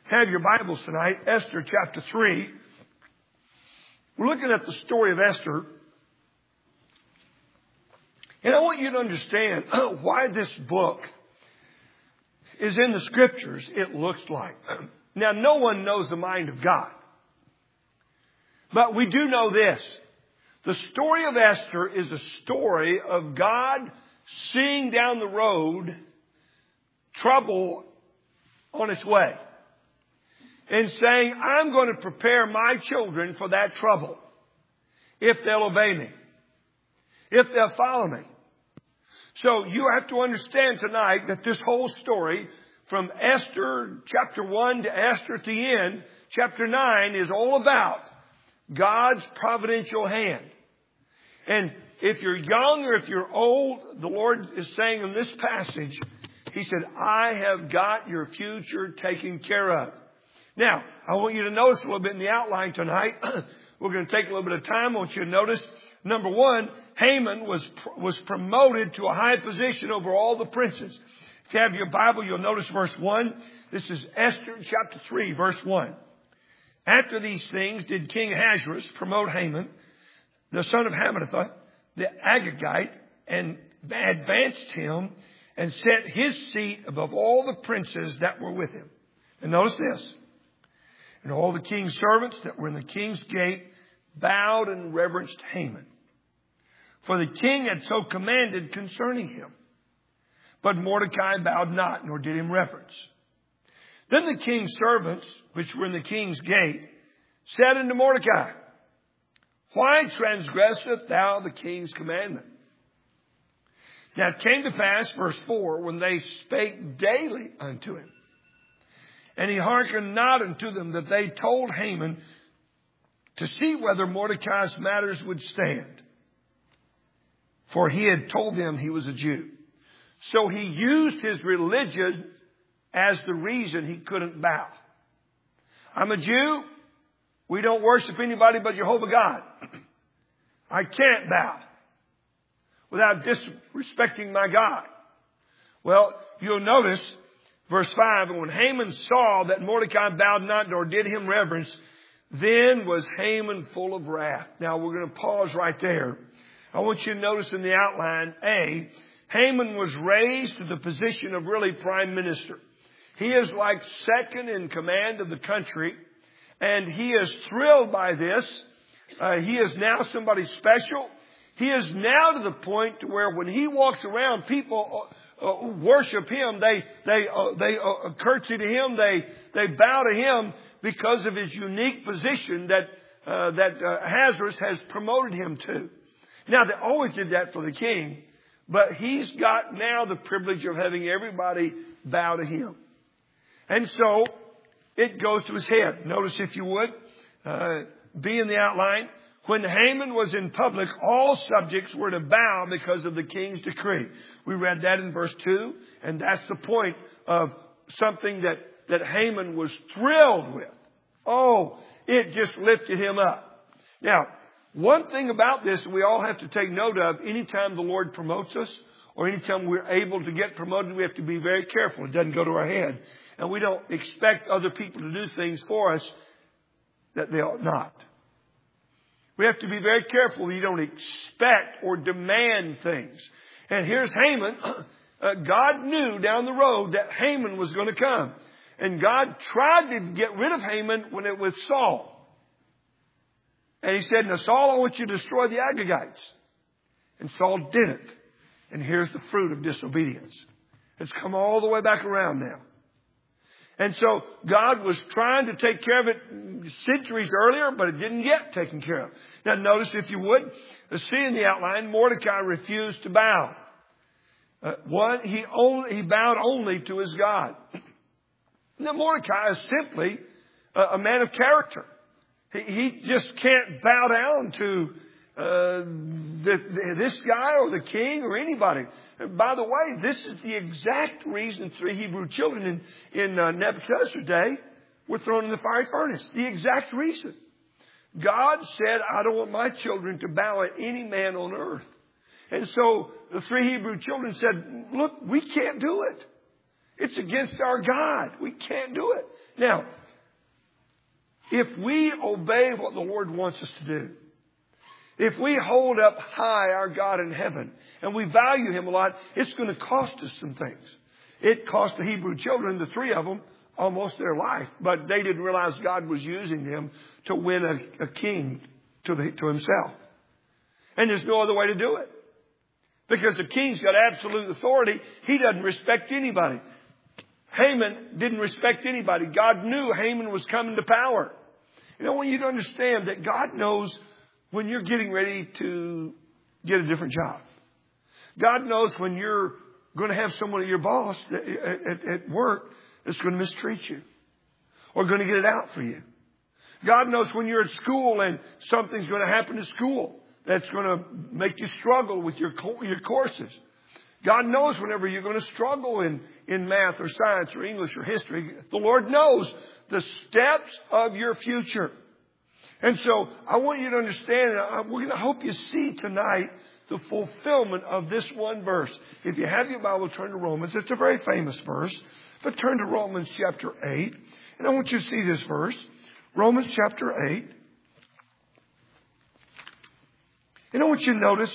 Have your Bibles tonight, Esther chapter 3. We're looking at the story of Esther. And I want you to understand why this book is in the Scriptures, it looks like. Now, no one knows the mind of God. But we do know this. The story of Esther is a story of God seeing down the road trouble on its way. And saying, I'm going to prepare my children for that trouble. If they'll obey me. If they'll follow me. So you have to understand tonight that this whole story, from Esther chapter 1 to Esther at the end, chapter 9, is all about God's providential hand. And if you're young or if you're old, the Lord is saying in this passage, He said, I have got your future taken care of. Now, I want you to notice a little bit in the outline tonight. We're going to take a little bit of time. I want you to notice, number one, Haman was promoted to a high position over all the princes. If you have your Bible, you'll notice verse 1. This is Esther chapter 3, verse 1. After these things did King Ahasuerus promote Haman, the son of Hammedatha, the Agagite, and advanced him and set his seat above all the princes that were with him. And notice this. And all the king's servants that were in the king's gate bowed and reverenced Haman. For the king had so commanded concerning him. But Mordecai bowed not, nor did him reverence. Then the king's servants, which were in the king's gate, said unto Mordecai, Why transgresseth thou the king's commandment? Now it came to pass, verse 4, when they spake daily unto him, and he hearkened not unto them, that they told Haman to see whether Mordecai's matters would stand. For he had told them he was a Jew. So he used his religion as the reason he couldn't bow. I'm a Jew. We don't worship anybody but Jehovah God. I can't bow without disrespecting my God. Well, you'll notice verse 5, and when Haman saw that Mordecai bowed not nor did him reverence, then was Haman full of wrath. Now we're going to pause right there. I want you to notice in the outline, A, Haman was raised to the position of really prime minister. He is like second in command of the country, and he is thrilled by this. He is now somebody special. He is now to the point to where when he walks around, people worship him. They curtsy to him. They bow to him because of his unique position that Ahasuerus has promoted him to. Now, they always did that for the king, but he's got now the privilege of having everybody bow to him. And so it goes to his head. Notice, if you would, be in the outline. When Haman was in public, all subjects were to bow because of the king's decree. We read that in verse 2, and that's the point of something that Haman was thrilled with. Oh, it just lifted him up. Now, one thing about this we all have to take note of, anytime the Lord promotes us, or anytime we're able to get promoted, we have to be very careful. It doesn't go to our head. And we don't expect other people to do things for us that they ought not. We have to be very careful. You don't expect or demand things. And here's Haman. God knew down the road that Haman was going to come. And God tried to get rid of Haman when it was Saul. And he said, now Saul, I want you to destroy the Agagites. And Saul didn't. And here's the fruit of disobedience. It's come all the way back around now. And so God was trying to take care of it centuries earlier, but it didn't get taken care of. Now notice, if you would, see in the outline, Mordecai refused to bow. He bowed only to his God. Now Mordecai is simply a man of character. He just can't bow down to this guy or the king or anybody. By the way, this is the exact reason 3 Hebrew children in Nebuchadnezzar's day were thrown in the fiery furnace. The exact reason. God said, I don't want my children to bow at any man on earth. And so the 3 Hebrew children said, look, we can't do it. It's against our God. We can't do it. Now, if we obey what the Lord wants us to do, if we hold up high our God in heaven and we value Him a lot, it's going to cost us some things. It cost the Hebrew children, the 3 of them, almost their life. But they didn't realize God was using them to win a king to Himself. And there's no other way to do it. Because the king's got absolute authority. He doesn't respect anybody. Haman didn't respect anybody. God knew Haman was coming to power. I want you to understand that God knows when you're getting ready to get a different job. God knows when you're going to have someone, your boss at work, that's going to mistreat you or going to get it out for you. God knows when you're at school and something's going to happen to school that's going to make you struggle with your courses. God knows whenever you're going to struggle in math or science or English or history. The Lord knows the steps of your future. And so I want you to understand, and we're going to hope you see tonight the fulfillment of this one verse. If you have your Bible, turn to Romans. It's a very famous verse. But turn to Romans chapter 8. And I want you to see this verse. Romans chapter 8. And I want you to notice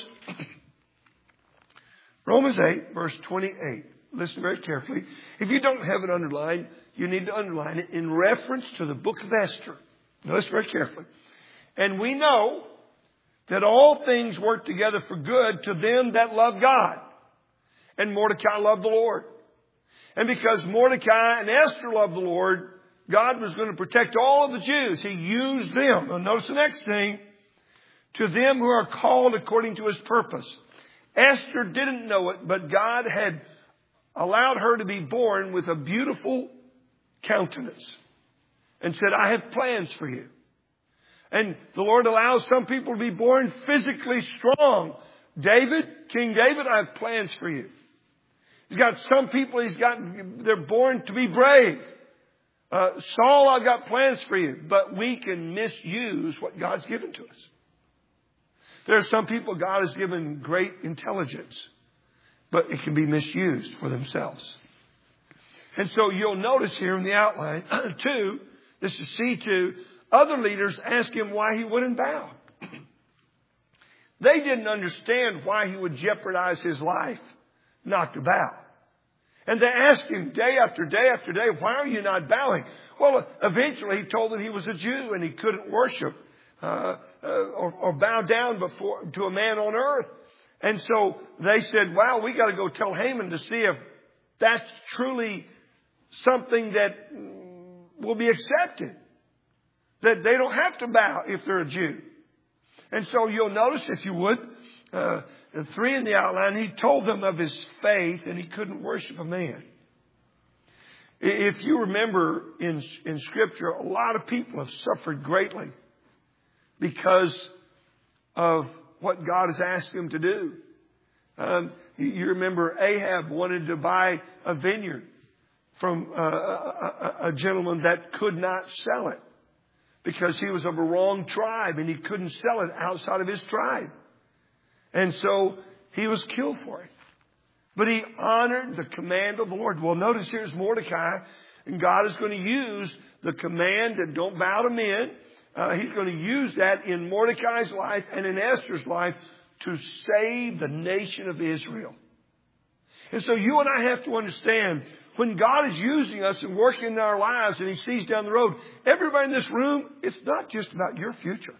Romans 8, verse 28. Listen very carefully. If you don't have it underlined, you need to underline it in reference to the book of Esther. Now listen very carefully. And we know that all things work together for good to them that love God. And Mordecai loved the Lord. And because Mordecai and Esther loved the Lord, God was going to protect all of the Jews. He used them. Now notice the next thing. To them who are called according to His purpose. Esther didn't know it, but God had allowed her to be born with a beautiful countenance. And said, I have plans for you. And the Lord allows some people to be born physically strong. King David, I have plans for you. He's got some people, they're born to be brave. Saul, I've got plans for you. But we can misuse what God's given to us. There are some people God has given great intelligence, but it can be misused for themselves. And so you'll notice here in the outline, 2, this is C2, other leaders ask him why he wouldn't bow. They didn't understand why he would jeopardize his life not to bow. And they asked him day after day after day, why are you not bowing? Well, eventually he told them he was a Jew and he couldn't worship or bow down to a man on earth. And so they said, wow, we got to go tell Haman to see if that's truly something that will be accepted. That they don't have to bow if they're a Jew. And so you'll notice, if you would, 3 in the outline, he told them of his faith and he couldn't worship a man. If you remember in Scripture, a lot of people have suffered greatly because of what God has asked them to do. You remember Ahab wanted to buy a vineyard from a gentleman that could not sell it because he was of a wrong tribe and he couldn't sell it outside of his tribe. And so he was killed for it. But he honored the command of the Lord. Well, notice here's Mordecai, and God is going to use the command that don't bow to men. He's going to use that in Mordecai's life and in Esther's life to save the nation of Israel. And so you and I have to understand, when God is using us and working in our lives and He sees down the road, everybody in this room, it's not just about your future.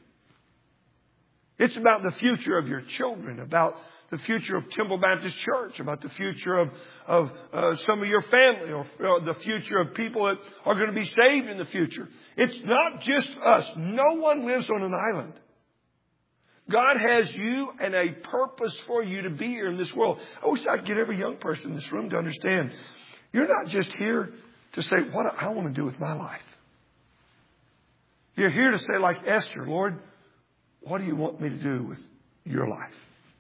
It's about the future of your children, about the future of Temple Baptist Church, about the future of some of your family, or the future of people that are going to be saved in the future. It's not just us. No one lives on an island. God has you and a purpose for you to be here in this world. I wish I could get every young person in this room to understand. You're not just here to say, what I want to do with my life. You're here to say, like Esther, Lord, what do you want me to do with your life?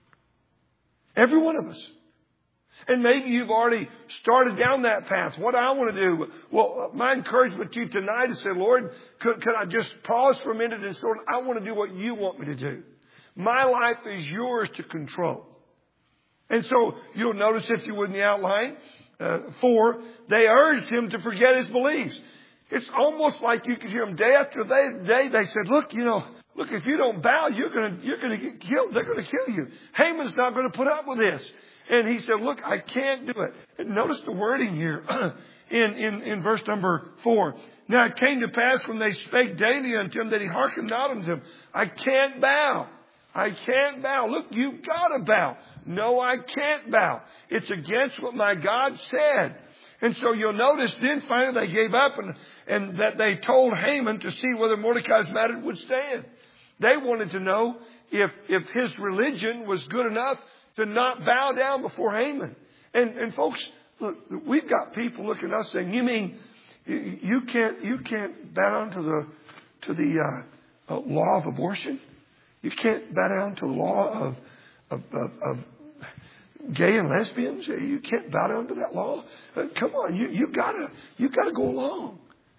Every one of us. And maybe you've already started down that path. What I want to do. Well, my encouragement to you tonight is say, Lord, could I just pause for a minute and sort of, I want to do what you want me to do. My life is yours to control. And so you'll notice, if you would, in the outline, 4, they urged him to forget his beliefs. It's almost like you could hear them day after day. They said, look, if you don't bow, you're going to get killed. They're going to kill you. Haman's not going to put up with this. And he said, look, I can't do it. And notice the wording here in verse number 4. Now it came to pass when they spake daily unto him that he hearkened not unto them. I can't bow. I can't bow. Look, you've got to bow. No, I can't bow. It's against what my God said. And so you'll notice then finally they gave up and that they told Haman to see whether Mordecai's matter would stand. They wanted to know if his religion was good enough to not bow down before Haman. And folks, look, we've got people looking at us saying, you mean you can't bow down to the law of abortion? You can't bow down to the law of gay and lesbians? You can't bow down to that law? Come on, you gotta go along.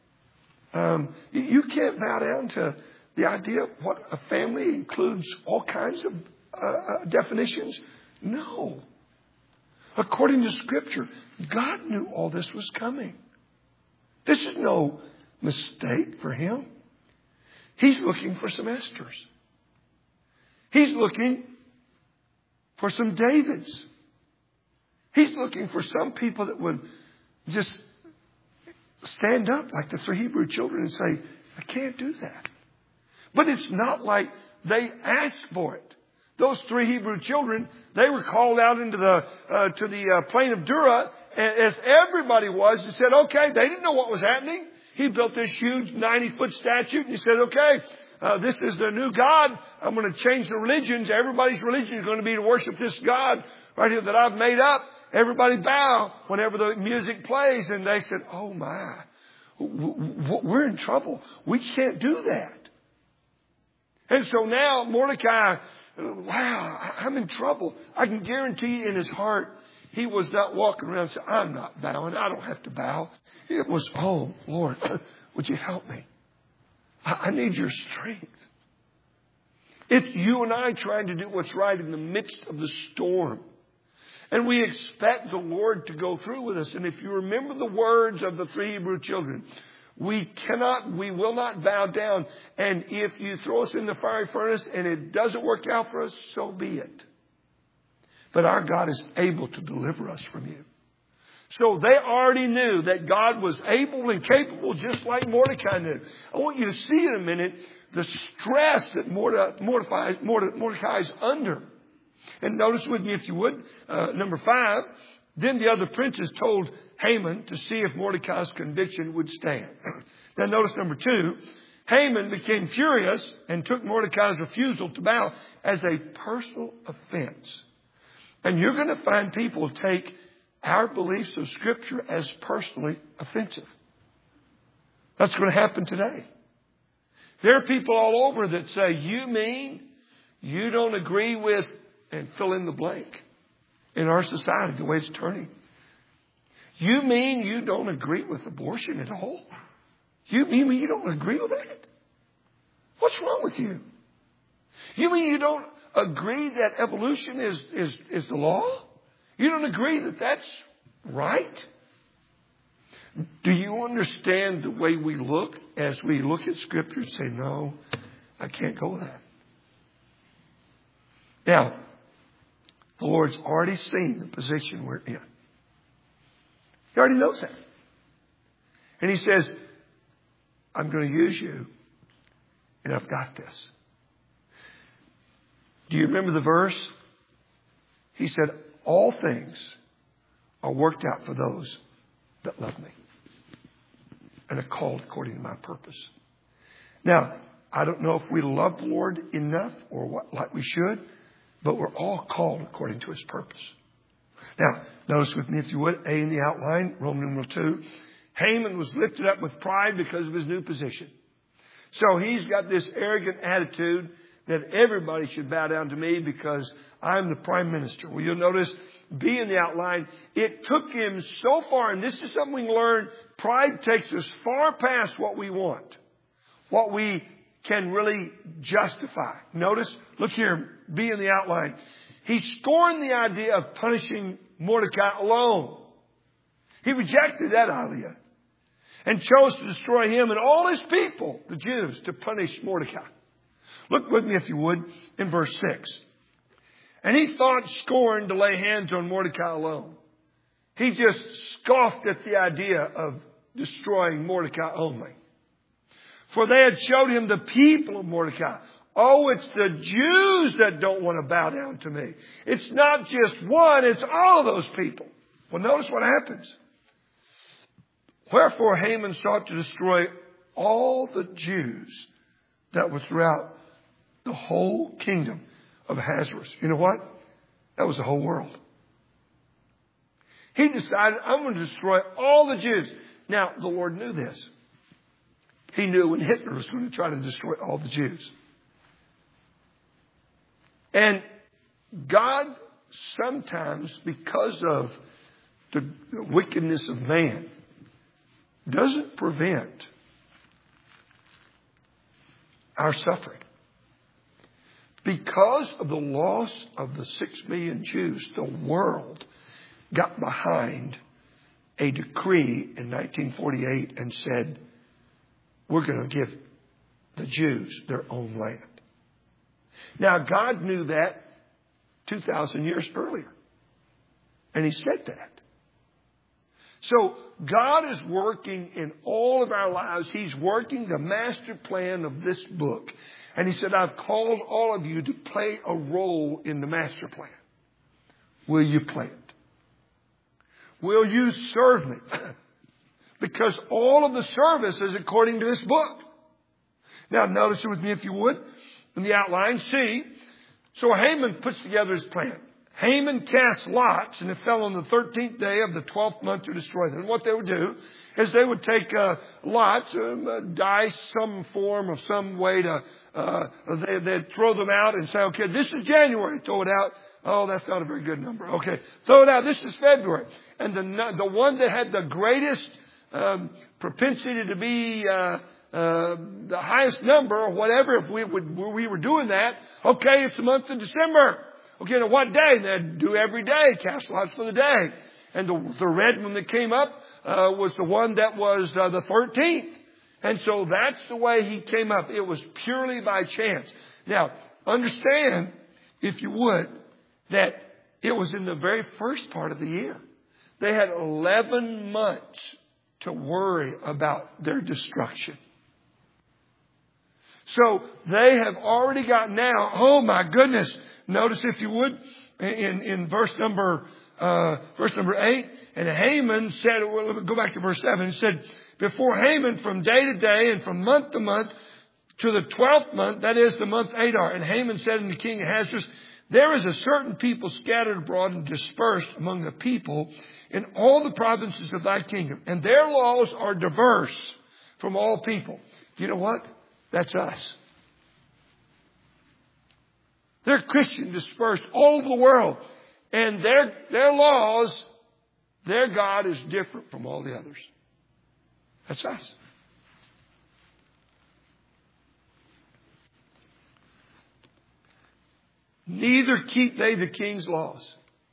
You can't bow down to the idea of what a family includes all kinds of definitions. No. According to Scripture, God knew all this was coming. This is no mistake for him. He's looking for some Esthers. He's looking for some Davids. He's looking for some people that would just stand up like the 3 Hebrew children and say, I can't do that. But it's not like they asked for it. Those 3 Hebrew children, they were called out into to the plain of Dura, as everybody was, and said, okay, they didn't know what was happening. He built this huge 90-foot statue, and he said, okay, this is the new God. I'm going to change the religions. Everybody's religion is going to be to worship this God right here that I've made up. Everybody bow whenever the music plays. And they said, oh my, we're in trouble. We can't do that. And so now Mordecai, wow, I'm in trouble. I can guarantee you in his heart, he was not walking around saying, I'm not bowing. I don't have to bow. It was, oh, Lord, would you help me? I need your strength. It's you and I trying to do what's right in the midst of the storm. And we expect the Lord to go through with us. And if you remember the words of the 3 Hebrew children, we will not bow down. And if you throw us in the fiery furnace and it doesn't work out for us, so be it. But our God is able to deliver us from you. So they already knew that God was able and capable, just like Mordecai knew. I want you to see in a minute the stress that Mordecai is under. And notice with me, if you would, number 5, then the other princes told Haman to see if Mordecai's conviction would stand. Now notice number 2, Haman became furious and took Mordecai's refusal to bow as a personal offense. And you're going to find people take our beliefs of Scripture as personally offensive. That's going to happen today. There are people all over that say, you mean you don't agree with, and fill in the blank in our society, the way it's turning. You mean you don't agree with abortion at all? You mean you don't agree with that? What's wrong with you? You mean you don't agree that evolution is the law? You don't agree that that's right? Do you understand the way we look as we look at Scripture and say, no, I can't go there? Now, the Lord's already seen the position we're in. He already knows that. And He says, I'm going to use you, and I've got this. Do you remember the verse? He said, all things are worked out for those that love me and are called according to my purpose. Now, I don't know if we love the Lord enough or what, like we should, but we're all called according to His purpose. Now, notice with me, if you would, A in the outline, Roman numeral 2. Haman was lifted up with pride because of his new position. So he's got this arrogant attitude that everybody should bow down to me because I'm the prime minister. Well, you'll notice B in the outline, it took him so far, and this is something we can learn, pride takes us far past what we want, what we can really justify. Notice, look here, B in the outline. He scorned the idea of punishing Mordecai alone. He rejected that idea. and chose to destroy him and all his people, the Jews, to punish Mordecai. Look with me, if you would, in verse 6. And he thought scorn to lay hands on Mordecai alone. He just scoffed at the idea of destroying Mordecai only. For they had showed him the people of Mordecai. Oh, it's the Jews that don't want to bow down to me. It's not just one, it's all of those people. Well, notice what happens. Wherefore Haman sought to destroy all the Jews that were throughout the whole kingdom of Ahasuerus. You know what? That was the whole world. He decided, I'm going to destroy all the Jews. Now, the Lord knew this. He knew when Hitler was going to try to destroy all the Jews. And God sometimes, because of the wickedness of man, doesn't prevent our suffering. Because of the loss of the 6 million Jews, the world got behind a decree in 1948 and said, we're going to give the Jews their own land. Now, God knew that 2,000 years earlier. And He said that. So, God is working in all of our lives. He's working the master plan of this book. And He said, I've called all of you to play a role in the master plan. Will you play it? Will you serve me? Because all of the service is according to this book. Now, notice it with me if you would. In the outline, see. So Haman puts together his plan. Haman cast lots, and it fell on the 13th day of the 12th month to destroy them. And what they would do is they would take lots, dice, some form of some way to, they'd throw them out and say, okay, this is January. Throw it out. Oh, that's not a very good number. Okay, throw it out. This is February. And the one that had the greatest propensity to be the highest number or whatever, if we were doing that, okay, it's the month of December. Okay, now what day? And they'd do every day, cast lots for the day. And the red one that came up was the one that was the 13th. And so that's the way he came up. It was purely by chance. Now, understand, if you would, that it was in the very first part of the year. They had 11 months to worry about their destruction. So they have already got now, oh my goodness. Notice if you would, in verse number 8, and Haman said, well, go back to verse 7, it said, before Haman from day to day and from month to month to the 12th month, that is the month Adar. And Haman said unto King Ahasuerus, there is a certain people scattered abroad and dispersed among the people in all the provinces of thy kingdom. And their laws are diverse from all people. You know what? That's us. They're Christian dispersed all over the world. And their laws, their God is different from all the others. That's us. Neither keep they the king's laws.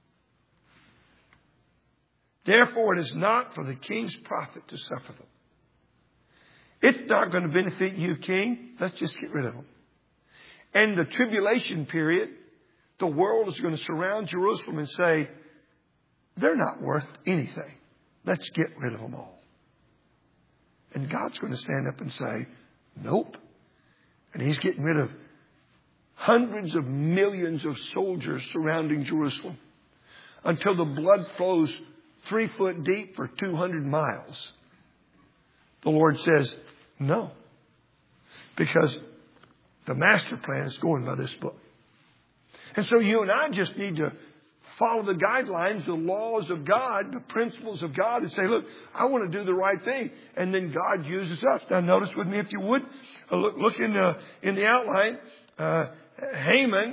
Therefore, it is not for the king's profit to suffer them. It's not going to benefit you, king. Let's just get rid of them. And the tribulation period, the world is going to surround Jerusalem and say, they're not worth anything. Let's get rid of them all. And God's going to stand up and say, nope. And He's getting rid of hundreds of millions of soldiers surrounding Jerusalem until the blood flows 3 foot deep for 200 miles. The Lord says, no. Because the master plan is going by this book. And so you and I just need to follow the guidelines, the laws of God, the principles of God, and say, look, I want to do the right thing. And then God uses us. Now notice with me, if you would, look in the outline, Haman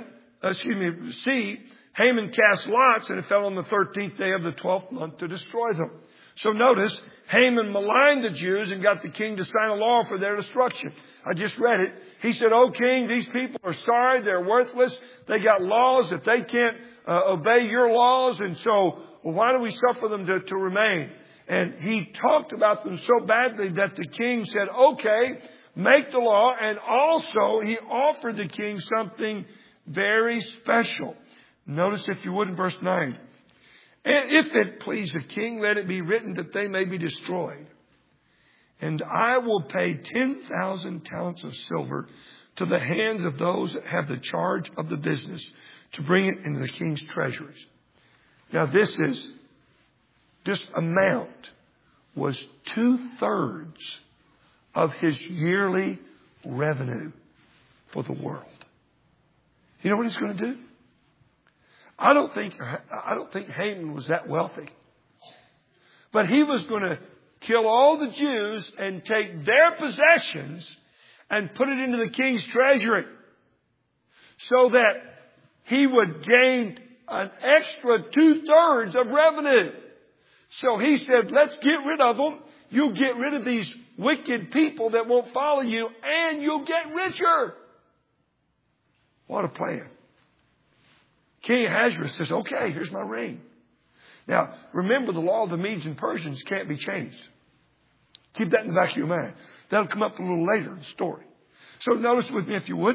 cast lots, and it fell on the 13th day of the 12th month to destroy them. So notice, Haman maligned the Jews and got the king to sign a law for their destruction. I just read it. He said, "O king, these people are sorry. They're worthless. They got laws that they can't obey your laws. And so why do we suffer them to remain?" And he talked about them so badly that the king said, okay, make the law. And also he offered the king something very special. Notice, if you would, in verse 9. And if it please the king, let it be written that they may be destroyed. And I will pay 10,000 talents of silver to the hands of those that have the charge of the business to bring it into the king's treasuries. Now this amount was 2/3 of his yearly revenue for the world. You know what he's going to do? I don't think Haman was that wealthy. But he was going to kill all the Jews and take their possessions and put it into the king's treasury so that he would gain an extra 2/3 of revenue. So he said, let's get rid of them. You'll get rid of these wicked people that won't follow you, and you'll get richer. What a plan. King Ahasuerus says, okay, here's my ring. Now, remember, the law of the Medes and Persians can't be changed. Keep that in the back of your mind. That'll come up a little later in the story. So notice with me, if you would,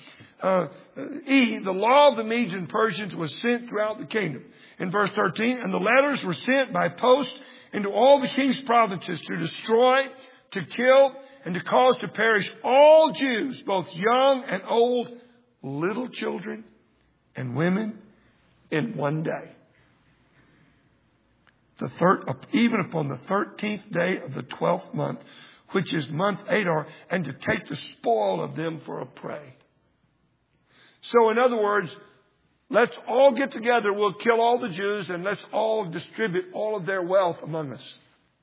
the law of the Medes and Persians was sent throughout the kingdom. In verse 13, and the letters were sent by post into all the king's provinces to destroy, to kill, and to cause to perish all Jews, both young and old, little children and women, in one day. Even upon the 13th day of the 12th month, which is month Adar, and to take the spoil of them for a prey. So in other words, let's all get together. We'll kill all the Jews and let's all distribute all of their wealth among us.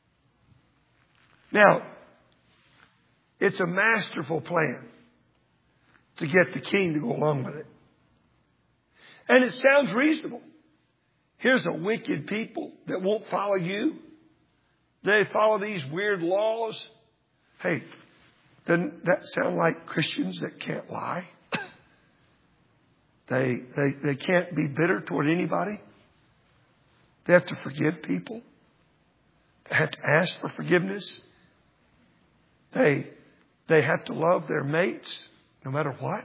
Now, it's a masterful plan to get the king to go along with it. And it sounds reasonable. Here's a wicked people that won't follow you. They follow these weird laws. Hey, doesn't that sound like Christians that can't lie? They can't be bitter toward anybody. They have to forgive people. They have to ask for forgiveness. They have to love their mates no matter what.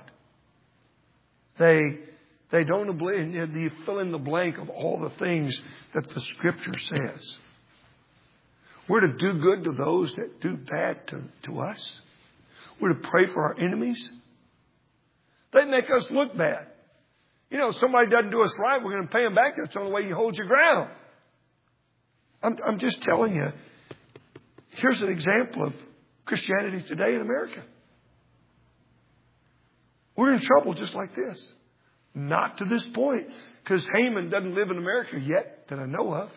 They don't believe. You fill in the blank of all the things that the Scripture says. We're to do good to those that do bad to us. We're to pray for our enemies. They make us look bad. You know, if somebody doesn't do us right, we're going to pay them back. That's the only way you hold your ground. I'm just telling you, here's an example of Christianity today in America. We're in trouble just like this. Not to this point, because Haman doesn't live in America yet that I know of.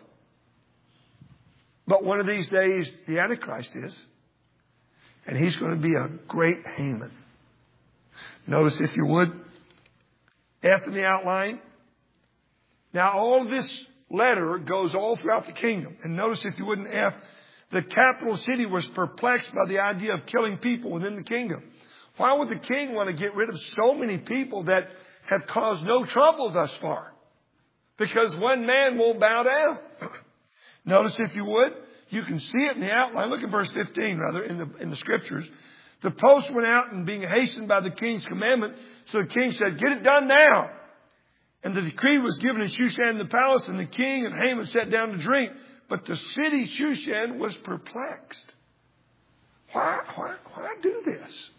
But one of these days, the Antichrist is. And he's going to be a great Haman. Notice, if you would, F in the outline. Now, all this letter goes all throughout the kingdom. And notice, if you would, in F, the capital city was perplexed by the idea of killing people within the kingdom. Why would the king want to get rid of so many people that have caused no trouble thus far? Because one man won't bow down. Notice, if you would, you can see it in the outline. Look at verse 15, rather, in the Scriptures. The post went out and being hastened by the king's commandment. So the king said, get it done now. And the decree was given in Shushan the palace, and the king and Haman sat down to drink. But the city Shushan was perplexed. Why do this?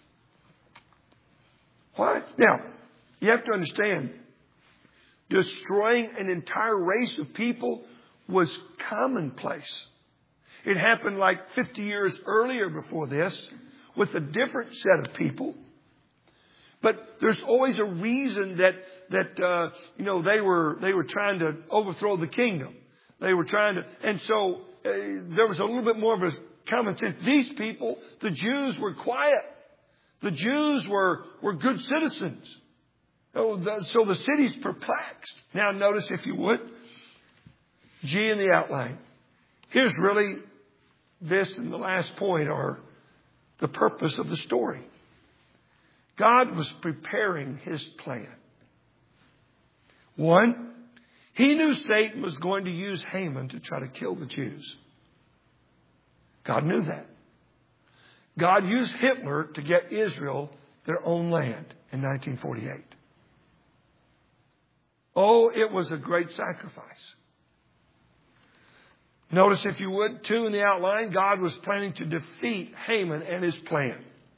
Why? Now, you have to understand, destroying an entire race of people was commonplace. It happened like 50 years earlier before this with a different set of people. But there's always a reason that they were trying to overthrow the kingdom. They were trying to, and so there was a little bit more of a common sense. These people, the Jews, were quiet. The Jews were good citizens. So the city's perplexed. Now notice, if you would, G in the outline. Here's really this and the last point are the purpose of the story. God was preparing His plan. One, He knew Satan was going to use Haman to try to kill the Jews. God knew that. God used Hitler to get Israel their own land in 1948. Oh, it was a great sacrifice. Notice, if you would, 2 in the outline, God was planning to defeat Haman and his plan.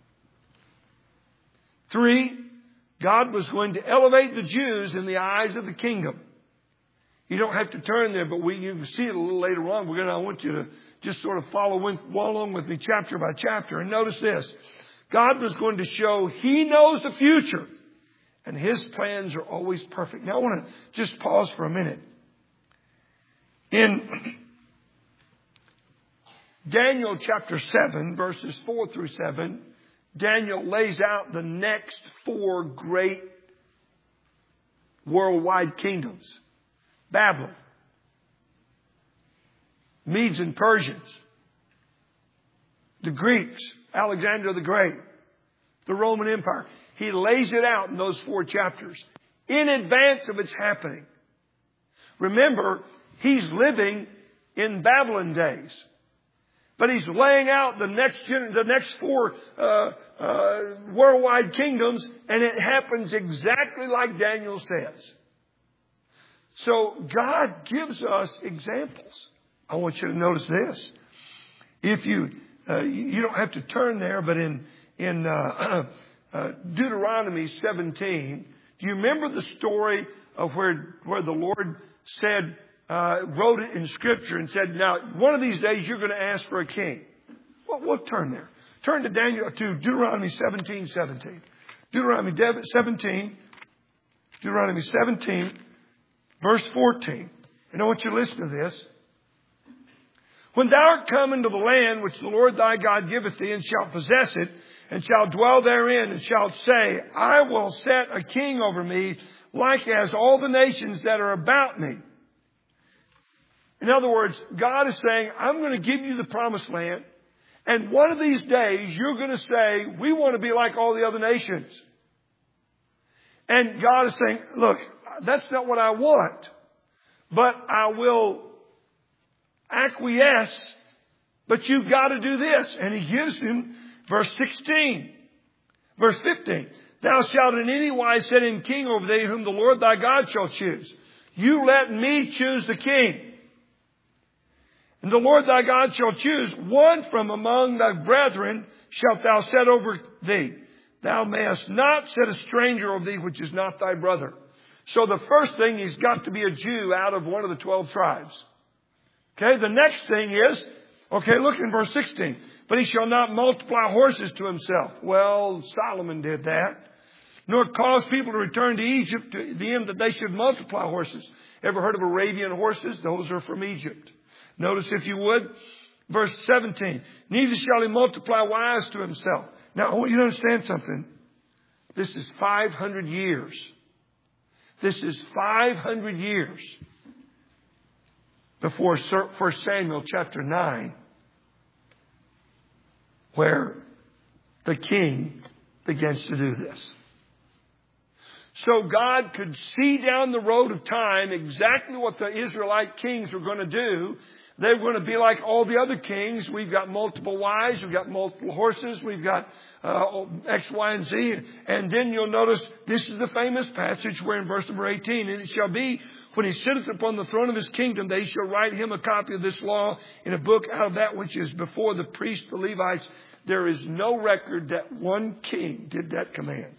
3, God was going to elevate the Jews in the eyes of the kingdom. You don't have to turn there, but you can see it a little later on. I want you to just sort of follow along with me chapter by chapter. And notice this. God was going to show He knows the future. And His plans are always perfect. Now I want to just pause for a minute. In Daniel chapter 7, verses 4 through 7, Daniel lays out the next 4 great worldwide kingdoms. Babylon, Medes and Persians, the Greeks, Alexander the Great, the Roman Empire. He lays it out in those 4 chapters in advance of its happening. Remember, he's living in Babylon days. But he's laying out the next 4 worldwide kingdoms, and it happens exactly like Daniel says. So God gives us examples. I want you to notice this. If you don't have to turn there, but in Deuteronomy 17, do you remember the story of where the Lord said, wrote it in Scripture and said, now, one of these days you're going to ask for a king. Well, we'll turn there. Turn to Deuteronomy 17:17. Deuteronomy 17, verse 14. And I want you to listen to this. When thou art come into the land which the Lord thy God giveth thee, and shalt possess it, and shalt dwell therein, and shalt say, I will set a king over me, like as all the nations that are about me. In other words, God is saying, I'm going to give you the promised land, and one of these days you're going to say, we want to be like all the other nations. And God is saying, look, that's not what I want, but I will acquiesce, but you've got to do this. And He gives him verse 16, verse 15. Thou shalt in any wise set him king over thee, whom the Lord thy God shall choose. You let me choose the king. And the Lord thy God shall choose one from among thy brethren shalt thou set over thee. Thou mayest not set a stranger over thee which is not thy brother. So the first thing, he's got to be a Jew out of one of the 12 tribes. Okay, the next thing is, look in verse 16. But he shall not multiply horses to himself. Well, Solomon did that. Nor cause people to return to Egypt to the end that they should multiply horses. Ever heard of Arabian horses? Those are from Egypt. Notice, if you would, verse 17. Neither shall he multiply wives to himself. Now, I want you to understand something. This is 500 years. This is 500 years before 1 Samuel chapter 9, where the king begins to do this. So God could see down the road of time exactly what the Israelite kings were going to do. They were going to be like all the other kings. We've got multiple wives. We've got multiple horses. We've got X, Y, and Z. And then you'll notice this is the famous passage where in verse number 18, and it shall be when he sitteth upon the throne of his kingdom, they shall write him a copy of this law in a book out of that which is before the priests, the Levites. There is no record that one king did that command.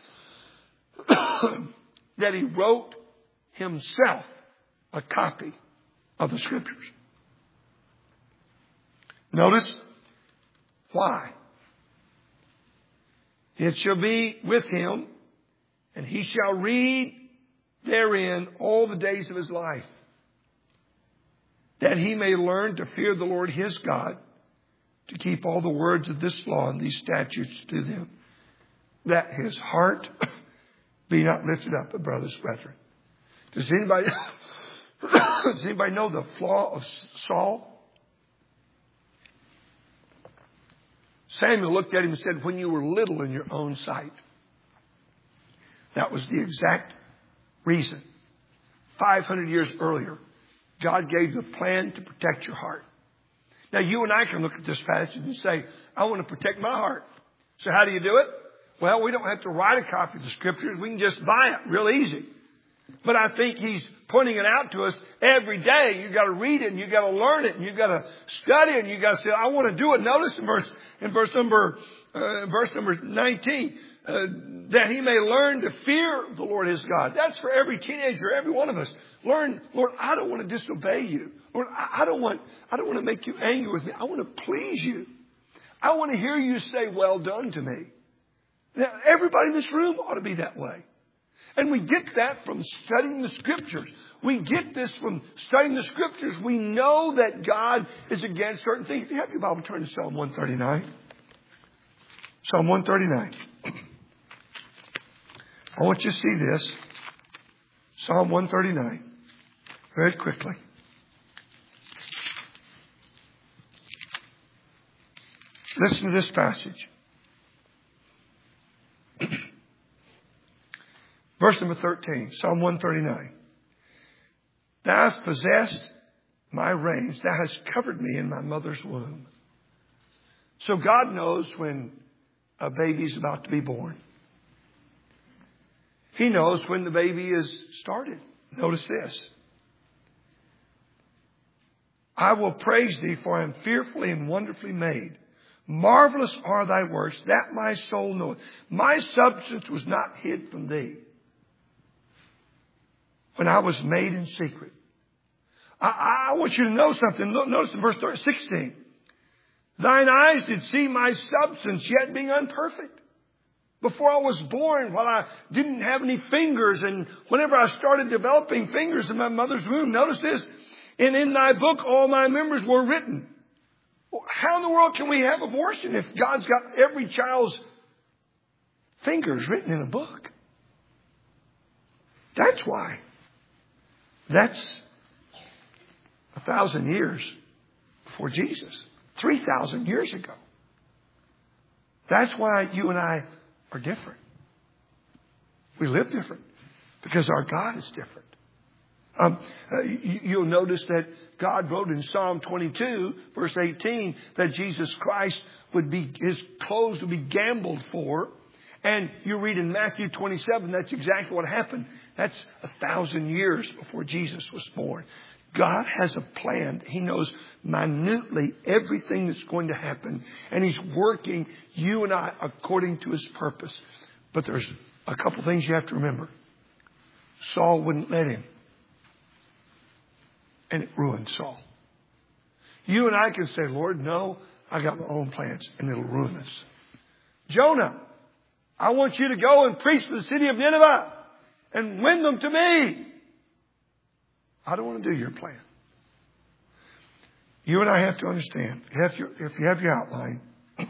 That he wrote himself a copy of the Scriptures. Notice why. It shall be with him, and he shall read therein all the days of his life, that he may learn to fear the Lord his God, to keep all the words of this law and these statutes to do them, that his heart be not lifted up, brothers, brethren. Does anybody know the flaw of Saul? Samuel looked at him and said, when you were little in your own sight. That was the exact reason. 500 years earlier, God gave the plan to protect your heart. Now, you and I can look at this passage and say, I want to protect my heart. So how do you do it? Well, we don't have to write a copy of the Scriptures. We can just buy it real easy. But I think he's pointing it out to us every day. You've got to read it and you've got to learn it and you've got to study it and you've got to say, I want to do it. Notice in verse number 19, that he may learn to fear the Lord his God. That's for every teenager, every one of us. Learn, Lord, I don't want to disobey you. Lord, I don't want to make you angry with me. I want to please you. I want to hear you say, well done to me. Now, everybody in this room ought to be that way. And we get that from studying the Scriptures. We get this from studying the Scriptures. We know that God is against certain things. If you have your Bible, turn to Psalm 139. Psalm 139. I want you to see this. Psalm 139. Very quickly. Listen to this passage. Verse number 13, Psalm 139. Thou hast possessed my reins. Thou hast covered me in my mother's womb. So God knows when a baby is about to be born. He knows when the baby is started. Notice this. I will praise thee, for I am fearfully and wonderfully made. Marvelous are thy works, that my soul knoweth. My substance was not hid from thee when I was made in secret. I want you to know something. Notice in verse 16. Thine eyes did see my substance, yet being unperfect. Before I was born, while I didn't have any fingers, and whenever I started developing fingers in my mother's womb, notice this, and in thy book all my members were written. How in the world can we have abortion if God's got every child's fingers written in a book? That's why. That's 1,000 years before Jesus. 3,000 years ago. That's why you and I are different. We live different because our God is different. You'll notice that God wrote in Psalm 22, verse 18, that Jesus Christ his clothes would be gambled for. And you read in Matthew 27, that's exactly what happened. That's 1,000 years before Jesus was born. God has a plan. He knows minutely everything that's going to happen. And He's working you and I according to His purpose. But there's a couple things you have to remember. Saul wouldn't let him. And it ruined Saul. You and I can say, Lord, no, I got my own plans. And it'll ruin us. Jonah, I want you to go and preach to the city of Nineveh and win them to me. I don't want to do your plan. You and I have to understand. If you have your outline.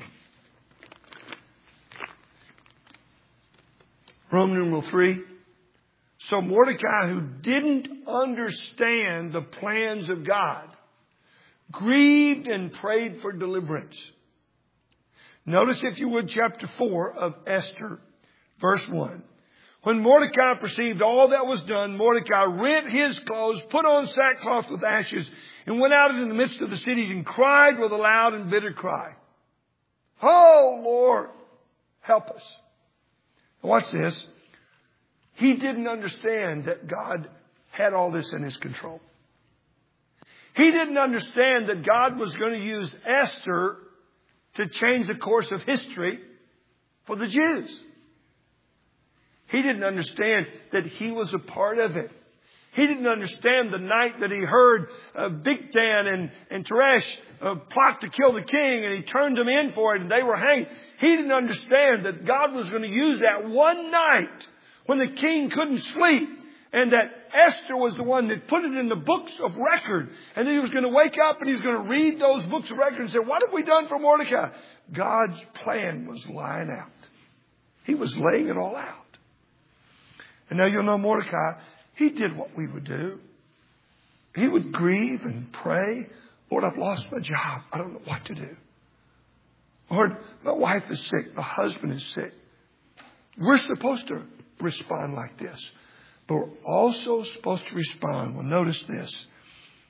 Roman numeral 3. So Mordecai, who didn't understand the plans of God, grieved and prayed for deliverance. Notice, if you would, chapter 4 of Esther, verse 1. When Mordecai perceived all that was done, Mordecai rent his clothes, put on sackcloth with ashes, and went out into the midst of the city and cried with a loud and bitter cry. Oh, Lord, help us. Watch this. He didn't understand that God had all this in His control. He didn't understand that God was going to use Esther to change the course of history for the Jews. He didn't understand that he was a part of it. He didn't understand the night that he heard Bigthan and Teresh plot to kill the king, and he turned them in for it and they were hanged. He didn't understand that God was going to use that one night when the king couldn't sleep, and that Esther was the one that put it in the books of record. And then he was going to wake up and he was going to read those books of record and say, what have we done for Mordecai? God's plan was lying out. He was laying it all out. And now you'll know Mordecai, he did what we would do. He would grieve and pray. Lord, I've lost my job. I don't know what to do. Lord, my wife is sick. My husband is sick. We're supposed to respond like this. But we're also supposed to respond. Well, notice this.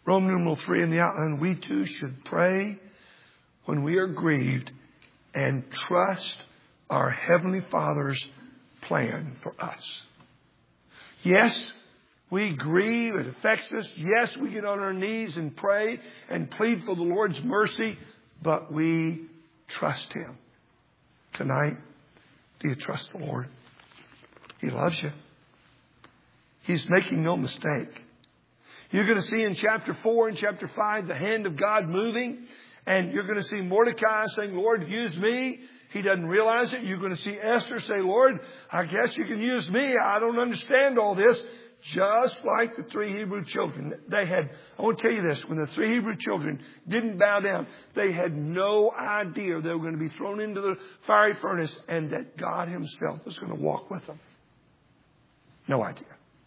Roman numeral 3 in the outline, we too should pray when we are grieved and trust our Heavenly Father's plan for us. Yes, we grieve. It affects us. Yes, we get on our knees and pray and plead for the Lord's mercy, but we trust Him. Tonight, do you trust the Lord? He loves you. He's making no mistake. You're going to see in chapter 4 and chapter 5 the hand of God moving. And you're going to see Mordecai saying, Lord, use me. He doesn't realize it. You're going to see Esther say, Lord, I guess you can use me. I don't understand all this. Just like the 3 Hebrew children. I want to tell you this. When the 3 Hebrew children didn't bow down, they had no idea they were going to be thrown into the fiery furnace and that God Himself was going to walk with them. No idea.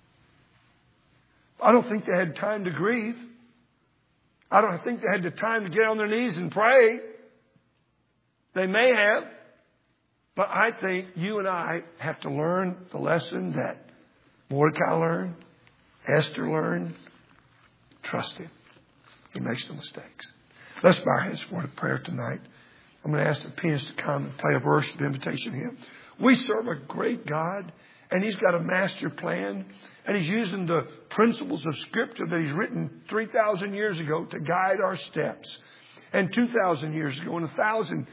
I don't think they had time to grieve. I don't think they had the time to get on their knees and pray. They may have. But I think you and I have to learn the lesson that Mordecai learned, Esther learned. Trust Him. He makes no mistakes. Let's bow our heads for a prayer tonight. I'm going to ask the pianist to come and play a verse of invitation hymn. We serve a great God, and He's got a master plan, and He's using the principles of Scripture that He's written 3,000 years ago to guide our steps. And 2,000 years ago, and 1,000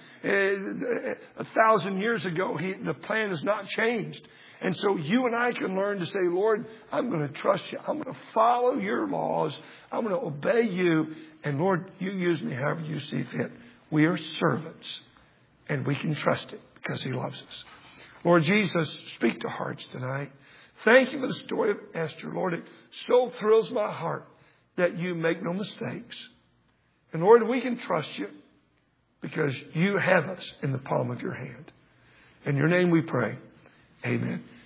years ago, the plan has not changed. And so you and I can learn to say, Lord, I'm going to trust You. I'm going to follow Your laws. I'm going to obey You. And Lord, You use me however You see fit. We are servants, and we can trust Him because He loves us. Lord Jesus, speak to hearts tonight. Thank You for the story of Esther. Lord, it so thrills my heart that You make no mistakes. And Lord, we can trust You because You have us in the palm of Your hand. In Your name we pray. Amen.